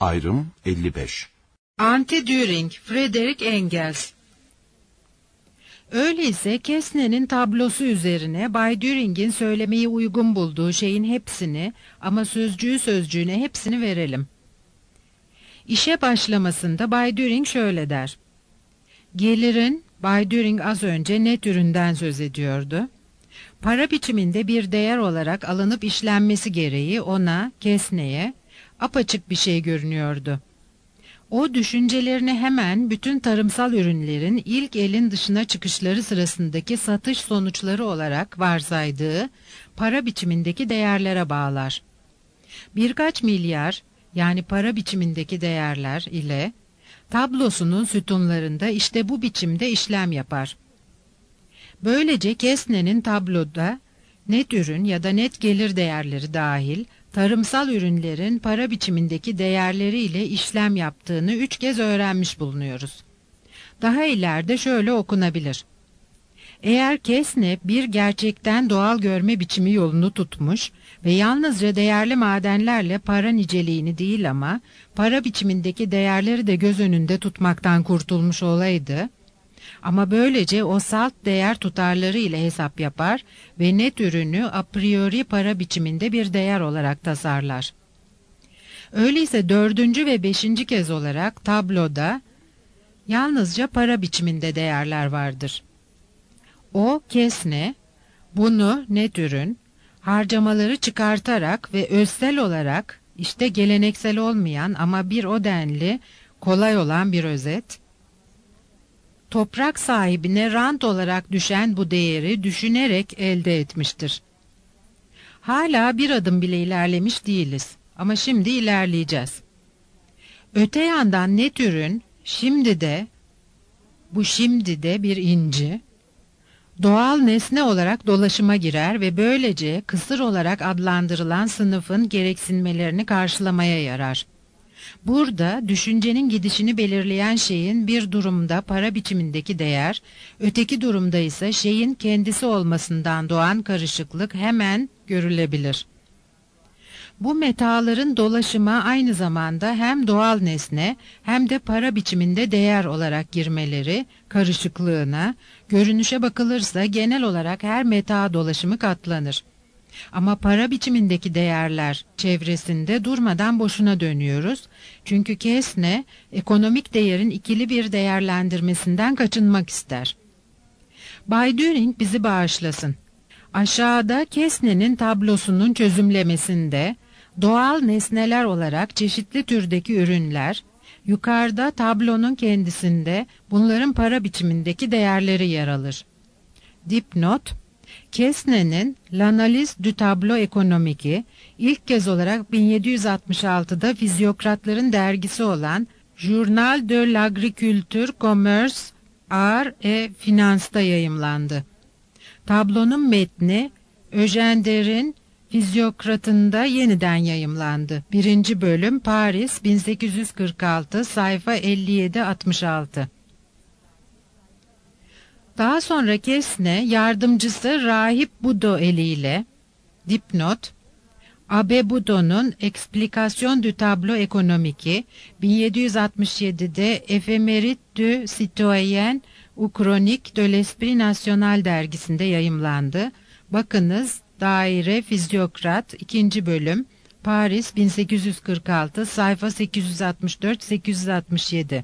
Ayrım 55. Anti-Düring, Friedrich Engels. Öyleyse Kessner'in tablosu üzerine Bay Düring'in söylemeyi uygun bulduğu şeyin hepsini ama sözcüğü sözcüğüne hepsini verelim. İşe başlamasında Bay Düring şöyle der. Gelirin, Bay Düring az önce net üründen söz ediyordu. Para biçiminde bir değer olarak alınıp işlenmesi gereği ona, Kessner'e apaçık bir şey görünüyordu. O düşüncelerini hemen bütün tarımsal ürünlerin ilk elin dışına çıkışları sırasındaki satış sonuçları olarak varsaydığı para biçimindeki değerlere bağlar. Birkaç milyar yani para biçimindeki değerler ile tablosunun sütunlarında işte bu biçimde işlem yapar. Böylece Kessner'in tabloda net ürün ya da net gelir değerleri dahil tarımsal ürünlerin para biçimindeki değerleriyle işlem yaptığını 3 kez öğrenmiş bulunuyoruz. Daha ileride şöyle okunabilir. Eğer Kessner bir gerçekten doğal görme biçimi yolunu tutmuş ve yalnızca değerli madenlerle para niceliğini değil ama para biçimindeki değerleri de göz önünde tutmaktan kurtulmuş olaydı, ama böylece o salt değer tutarları ile hesap yapar ve net ürünü a priori para biçiminde bir değer olarak tasarlar. Öyleyse 4. ve 5. kez olarak tabloda yalnızca para biçiminde değerler vardır. O, Kessner, bunu net ürün, harcamaları çıkartarak ve özsel olarak işte geleneksel olmayan ama bir o denli kolay olan bir özet, toprak sahibine rant olarak düşen bu değeri düşünerek elde etmiştir. Hala bir adım bile ilerlemiş değiliz ama şimdi ilerleyeceğiz. Öte yandan net ürün şimdi de bir inci, doğal nesne olarak dolaşıma girer ve böylece kısır olarak adlandırılan sınıfın gereksinmelerini karşılamaya yarar. Burada düşüncenin gidişini belirleyen şeyin bir durumda para biçimindeki değer, öteki durumda ise şeyin kendisi olmasından doğan karışıklık hemen görülebilir. Bu metaların dolaşıma aynı zamanda hem doğal nesne hem de para biçiminde değer olarak girmeleri karışıklığına, görünüşe bakılırsa genel olarak her meta dolaşımı katlanır. Ama para biçimindeki değerler çevresinde durmadan boşuna dönüyoruz. Çünkü Kessner ekonomik değerin ikili bir değerlendirmesinden kaçınmak ister. Bay Düring bizi bağışlasın. Aşağıda Kessner'in tablosunun çözümlemesinde doğal nesneler olarak çeşitli türdeki ürünler, yukarıda tablonun kendisinde bunların para biçimindeki değerleri yer alır. Dipnot: Kessner'in L'Analyse du Tableau Économique ilk kez olarak 1766'da fizyokratların dergisi olan Journal de l'Agriculture, Commerce, Art et Finance'da yayımlandı. Tablonun metni Eugène Derr'in Fizyokrat'ında yeniden yayımlandı. 1. bölüm Paris 1846 sayfa 57-66. Daha sonra Kessner yardımcısı Rahip Budo eliyle dipnot Abbé Budo'nun Explication du Tableau Économique 1767'de Éphéméride du Citoyen ou Chronique de l'Esprit National dergisinde yayımlandı. Bakınız Daire Fizyokrat 2. bölüm Paris 1846 sayfa 864-867.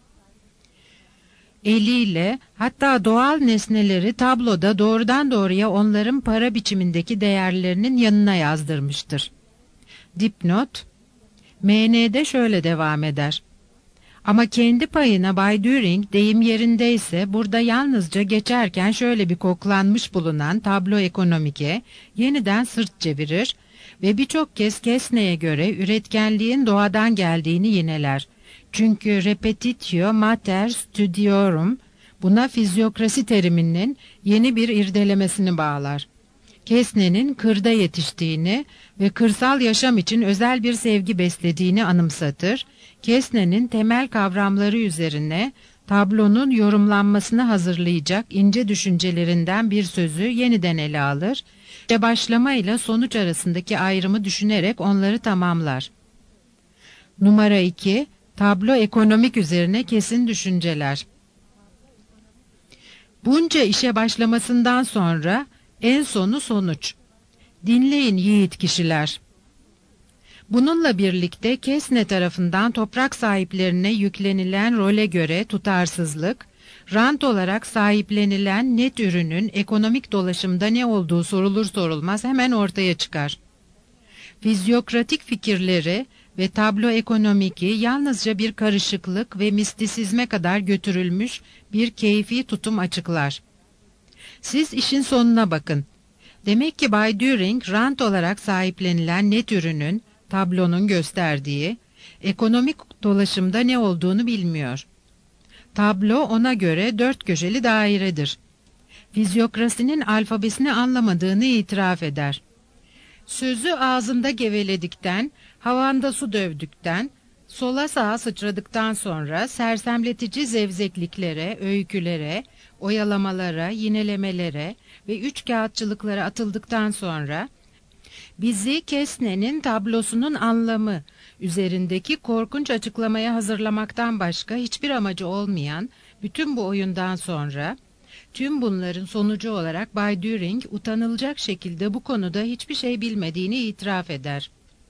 Eliyle hatta doğal nesneleri tabloda doğrudan doğruya onların para biçimindeki değerlerinin yanına yazdırmıştır. Dipnot: MN'de şöyle devam eder. Ama kendi payına Bay Düring deyim yerindeyse burada yalnızca geçerken şöyle bir koklanmış bulunan tablo ekonomike yeniden sırt çevirir ve birçok kez Kessner'e göre üretkenliğin doğadan geldiğini yineler. Çünkü repetitio mater studiorum buna fizyokrasi teriminin yeni bir irdelemesini bağlar. Kessner'in kırda yetiştiğini ve kırsal yaşam için özel bir sevgi beslediğini anımsatır. Kessner'in temel kavramları üzerine tablonun yorumlanmasını hazırlayacak ince düşüncelerinden bir sözü yeniden ele alır ve başlama ile sonuç arasındaki ayrımı düşünerek onları tamamlar. Numara 2. Tablo ekonomik üzerine kesin düşünceler. Bunca işe başlamasından sonra en sonu sonuç. Dinleyin yiğit kişiler. Bununla birlikte Kesne tarafından toprak sahiplerine yüklenilen role göre tutarsızlık, rant olarak sahiplenilen net ürünün ekonomik dolaşımda ne olduğu sorulur sorulmaz hemen ortaya çıkar. Fizyokratik fikirleri ve tablo ekonomiki yalnızca bir karışıklık ve mistisizme kadar götürülmüş bir keyfi tutum açıklar. Siz işin sonuna bakın. Demek ki Bay Düring, rant olarak sahiplenilen net ürünün, tablonun gösterdiği, ekonomik dolaşımda ne olduğunu bilmiyor. Tablo ona göre dört köşeli dairedir. Fizyokrasinin alfabesini anlamadığını itiraf eder. Sözü ağzında geveledikten, havanda su dövdükten, sola sağa sıçradıktan sonra sersemletici zevzekliklere, öykülere, oyalamalara, yinelemelere ve üçkağıtçılıklara atıldıktan sonra bizi Kesne'nin tablosunun anlamı üzerindeki korkunç açıklamaya hazırlamaktan başka hiçbir amacı olmayan bütün bu oyundan sonra tüm bunların sonucu olarak Bay Düring utanılacak şekilde bu konuda hiçbir şey bilmediğini itiraf eder.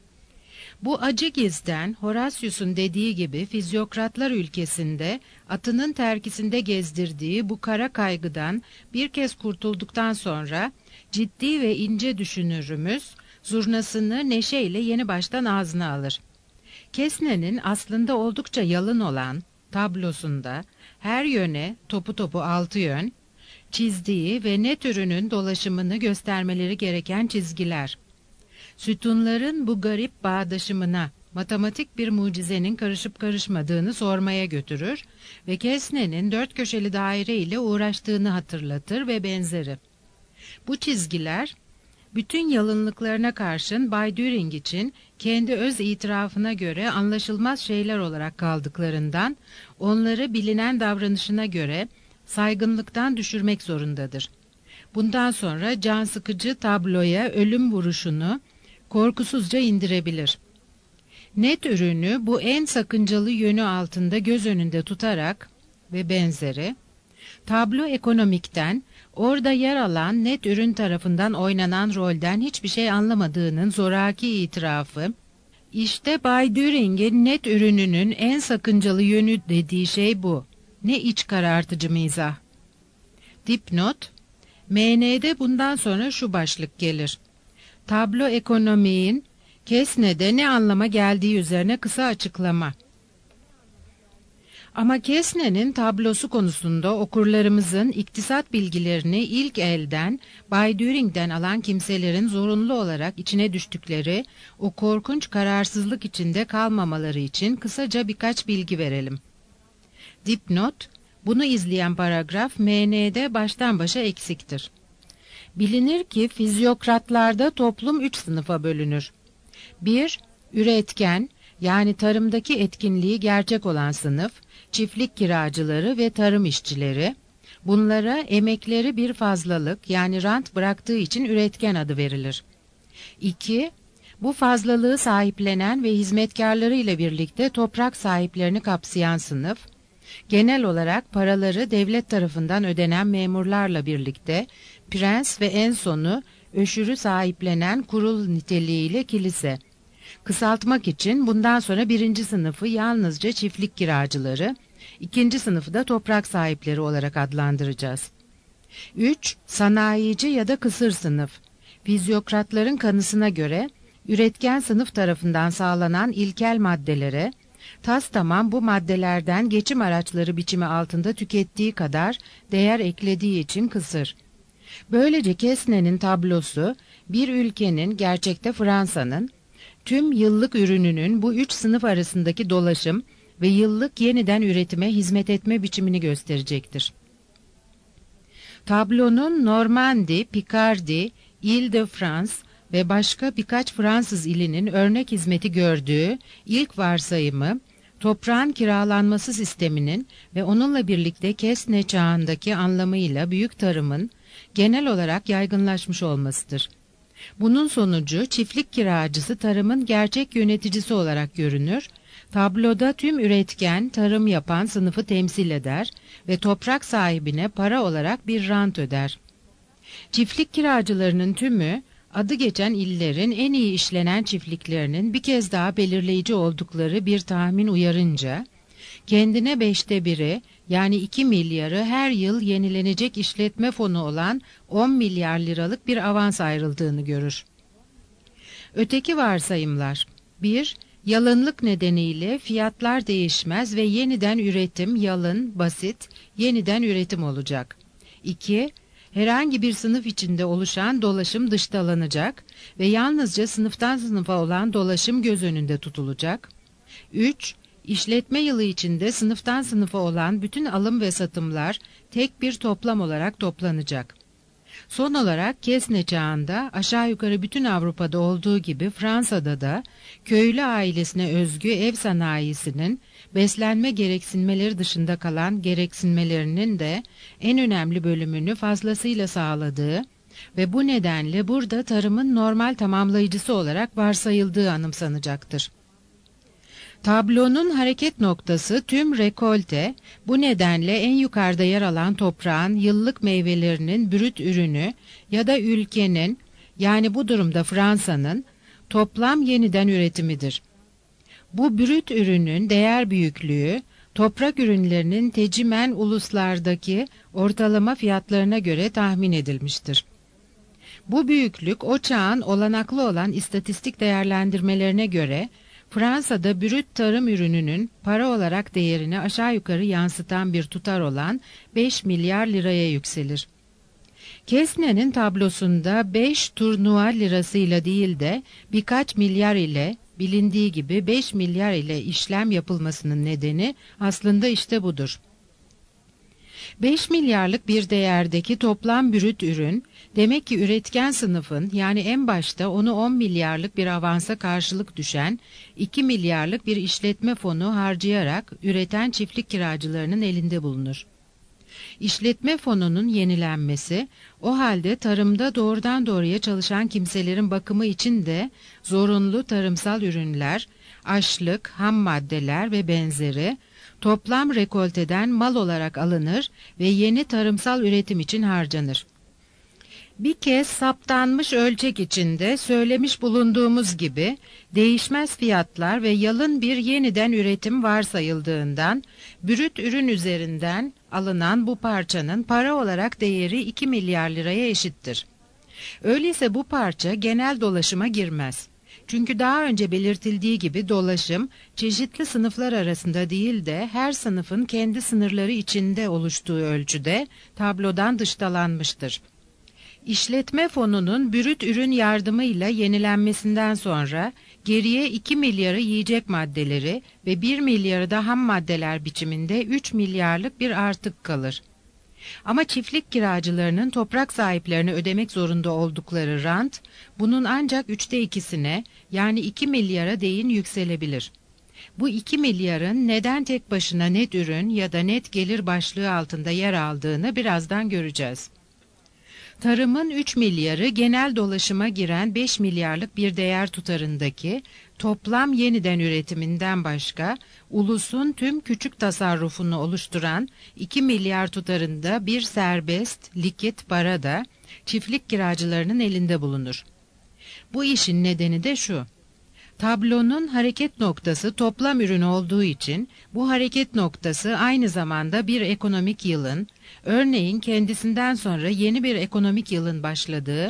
Bu acı gizden Horatius'un dediği gibi fizyokratlar ülkesinde atının terkisinde gezdirdiği bu kara kaygıdan bir kez kurtulduktan sonra ciddi ve ince düşünürümüz zurnasını neşeyle yeni baştan ağzına alır. Kesne'nin aslında oldukça yalın olan tablosunda her yöne topu topu 6 yön çizdiği ve net ürünün dolaşımını göstermeleri gereken çizgiler. Sütunların bu garip bağdaşımına matematik bir mucizenin karışıp karışmadığını sormaya götürür ve Kesne'nin dört köşeli daire ile uğraştığını hatırlatır ve benzeri. Bu çizgiler bütün yalınlıklarına karşın Bay Düring için kendi öz itirafına göre anlaşılmaz şeyler olarak kaldıklarından onları bilinen davranışına göre saygınlıktan düşürmek zorundadır. Bundan sonra can sıkıcı tabloya ölüm vuruşunu korkusuzca indirebilir. Net ürünü bu en sakıncalı yönü altında göz önünde tutarak ve benzeri, tablo ekonomikten, orada yer alan net ürün tarafından oynanan rolden hiçbir şey anlamadığının zoraki itirafı, işte Bay Düring'in net ürününün en sakıncalı yönü dediği şey bu. Ne iç karartıcı mizah. Dipnot, MN'de bundan sonra şu başlık gelir. Tablo ekonomiğin Kesne'de ne anlama geldiği üzerine kısa açıklama. Ama Kesne'nin tablosu konusunda okurlarımızın iktisat bilgilerini ilk elden Bay Düring'den alan kimselerin zorunlu olarak içine düştükleri o korkunç kararsızlık içinde kalmamaları için kısaca birkaç bilgi verelim. Dipnot, bunu izleyen paragraf MN'de baştan başa eksiktir. Bilinir ki fizyokratlarda toplum 3 sınıfa bölünür. 1. Üretken, yani tarımdaki etkinliği gerçek olan sınıf, çiftlik kiracıları ve tarım işçileri. Bunlara emekleri bir fazlalık, yani rant bıraktığı için üretken adı verilir. 2. Bu fazlalığı sahiplenen ve hizmetkarları ile birlikte toprak sahiplerini kapsayan sınıf, genel olarak paraları devlet tarafından ödenen memurlarla birlikte prens ve en sonu öşürü sahiplenen kurul niteliğiyle kilise. Kısaltmak için bundan sonra birinci sınıfı yalnızca çiftlik kiracıları, ikinci sınıfı da toprak sahipleri olarak adlandıracağız. 3. Sanayici ya da kısır sınıf. Fizyokratların kanısına göre üretken sınıf tarafından sağlanan ilkel maddelere, tastamam bu maddelerden geçim araçları biçimi altında tükettiği kadar değer eklediği için kısır. Böylece Kesne'nin tablosu bir ülkenin, gerçekte Fransa'nın, tüm yıllık ürününün bu 3 sınıf arasındaki dolaşım ve yıllık yeniden üretime hizmet etme biçimini gösterecektir. Tablonun Normandy, Picardy, Ile-de-France ve başka birkaç Fransız ilinin örnek hizmeti gördüğü ilk varsayımı, toprağın kiralanması sisteminin ve onunla birlikte Kesne çağındaki anlamıyla büyük tarımın genel olarak yaygınlaşmış olmasıdır. Bunun sonucu çiftlik kiracısı tarımın gerçek yöneticisi olarak görünür, Tabloda tüm üretken, tarım yapan sınıfı temsil eder ve toprak sahibine para olarak bir rant öder. Çiftlik kiracılarının tümü, adı geçen illerin en iyi işlenen çiftliklerinin bir kez daha belirleyici oldukları bir tahmin uyarınca, kendine 1/5'i yani 2 milyarı her yıl yenilenecek işletme fonu olan 10 milyar liralık bir avans ayrıldığını görür. Öteki varsayımlar: 1. Yalınlık nedeniyle fiyatlar değişmez ve yeniden üretim yalın, basit, yeniden üretim olacak. 2. Herhangi bir sınıf içinde oluşan dolaşım dıştalanacak ve yalnızca sınıftan sınıfa olan dolaşım göz önünde tutulacak. 3. İşletme yılı içinde sınıftan sınıfa olan bütün alım ve satımlar tek bir toplam olarak toplanacak. Son olarak Kesne çağında aşağı yukarı bütün Avrupa'da olduğu gibi Fransa'da da köylü ailesine özgü ev sanayisinin beslenme gereksinmeleri dışında kalan gereksinmelerinin de en önemli bölümünü fazlasıyla sağladığı ve bu nedenle burada tarımın normal tamamlayıcısı olarak varsayıldığı anımsanacaktır. Tablonun hareket noktası tüm rekolte, bu nedenle en yukarıda yer alan toprağın yıllık meyvelerinin brüt ürünü ya da ülkenin, yani bu durumda Fransa'nın, toplam yeniden üretimidir. Bu brüt ürünün değer büyüklüğü, toprak ürünlerinin tecimen uluslardaki ortalama fiyatlarına göre tahmin edilmiştir. Bu büyüklük o çağın olanaklı olan istatistik değerlendirmelerine göre, Fransa'da brüt tarım ürününün para olarak değerini aşağı yukarı yansıtan bir tutar olan 5 milyar liraya yükselir. Kesne'nin tablosunda 5 turnuva lirasıyla değil de birkaç milyar ile, bilindiği gibi 5 milyar ile işlem yapılmasının nedeni aslında işte budur. 5 milyarlık bir değerdeki toplam brüt ürün, demek ki üretken sınıfın, yani en başta onu 10 milyarlık bir avansa karşılık düşen 2 milyarlık bir işletme fonu harcayarak üreten çiftlik kiracılarının elinde bulunur. İşletme fonunun yenilenmesi, o halde tarımda doğrudan doğruya çalışan kimselerin bakımı için de zorunlu tarımsal ürünler, açlık, ham maddeler ve benzeri, toplam rekolteden mal olarak alınır ve yeni tarımsal üretim için harcanır. Bir kez saptanmış ölçek içinde söylemiş bulunduğumuz gibi değişmez fiyatlar ve yalın bir yeniden üretim varsayıldığından brüt ürün üzerinden alınan bu parçanın para olarak değeri 2 milyar liraya eşittir. Öyleyse bu parça genel dolaşıma girmez. Çünkü daha önce belirtildiği gibi dolaşım çeşitli sınıflar arasında değil de her sınıfın kendi sınırları içinde oluştuğu ölçüde tablodan dıştalanmıştır. İşletme fonunun brüt ürün yardımıyla yenilenmesinden sonra geriye 2 milyarı yiyecek maddeleri ve 1 milyarı da ham maddeler biçiminde 3 milyarlık bir artık kalır. Ama çiftlik kiracılarının toprak sahiplerine ödemek zorunda oldukları rant, bunun ancak 2/3'üne yani 2 milyara değin yükselebilir. Bu 2 milyarın neden tek başına net ürün ya da net gelir başlığı altında yer aldığını birazdan göreceğiz. Tarımın 3 milyarı genel dolaşıma giren 5 milyarlık bir değer tutarındaki toplam yeniden üretiminden başka, ulusun tüm küçük tasarrufunu oluşturan 2 milyar tutarında bir serbest, likit para da çiftlik kiracılarının elinde bulunur. Bu işin nedeni de şu: tablonun hareket noktası toplam ürün olduğu için bu hareket noktası aynı zamanda bir ekonomik yılın, örneğin kendisinden sonra yeni bir ekonomik yılın başladığı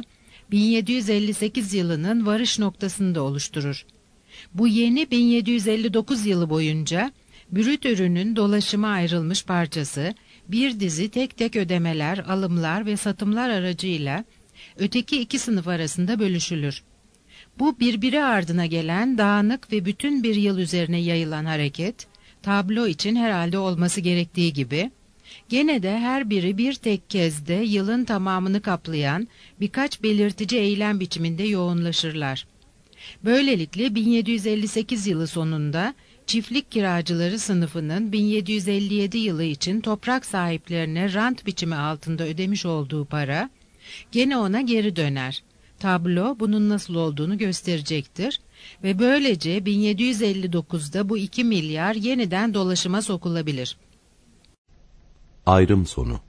1758 yılının varış noktasını da oluşturur. Bu yeni 1759 yılı boyunca brüt ürünün dolaşıma ayrılmış parçası bir dizi tek tek ödemeler, alımlar ve satımlar aracıyla öteki iki sınıf arasında bölüşülür. Bu birbiri ardına gelen dağınık ve bütün bir yıl üzerine yayılan hareket, tablo için herhalde olması gerektiği gibi, gene de her biri bir tek kezde yılın tamamını kaplayan birkaç belirtici eylem biçiminde yoğunlaşırlar. Böylelikle 1758 yılı sonunda çiftlik kiracıları sınıfının 1757 yılı için toprak sahiplerine rant biçimi altında ödemiş olduğu para, gene ona geri döner. Tablo bunun nasıl olduğunu gösterecektir Ve böylece 1759'da bu 2 milyar yeniden dolaşıma sokulabilir. Ayrım sonu.